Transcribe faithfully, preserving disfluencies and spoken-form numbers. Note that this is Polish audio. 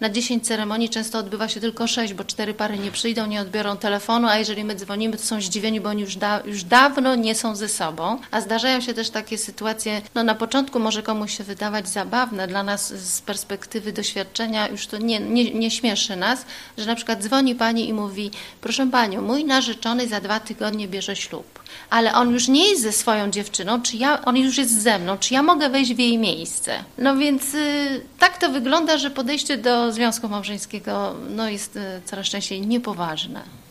na dziesięć ceremonii często odbywa się tylko sześć, bo cztery pary nie przyjdą, nie odbiorą telefonu, a jeżeli my dzwonimy, to są zdziwieni, bo oni już, da, już dawno nie są ze sobą. A zdarzają się też takie sytuacje, no na początku może komuś się wydawać zabawne, dla nas z perspektywy doświadczenia już to nie, nie, nie śmieszy nas, że na przykład dzwoni pani i mówi: proszę panią, mój narzeczony za dwa tygodnie bierze ślub, ale on już nie jest ze swoją dziewczyną, czy ja, on już jest ze mną, czy ja mogę wejść w jej miejsce? No więc y, tak to wygląda, że podejście do związku małżeńskiego no, jest y, coraz częściej niepoważne.